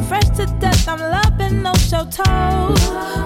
fresh to death, I'm loving no show toes.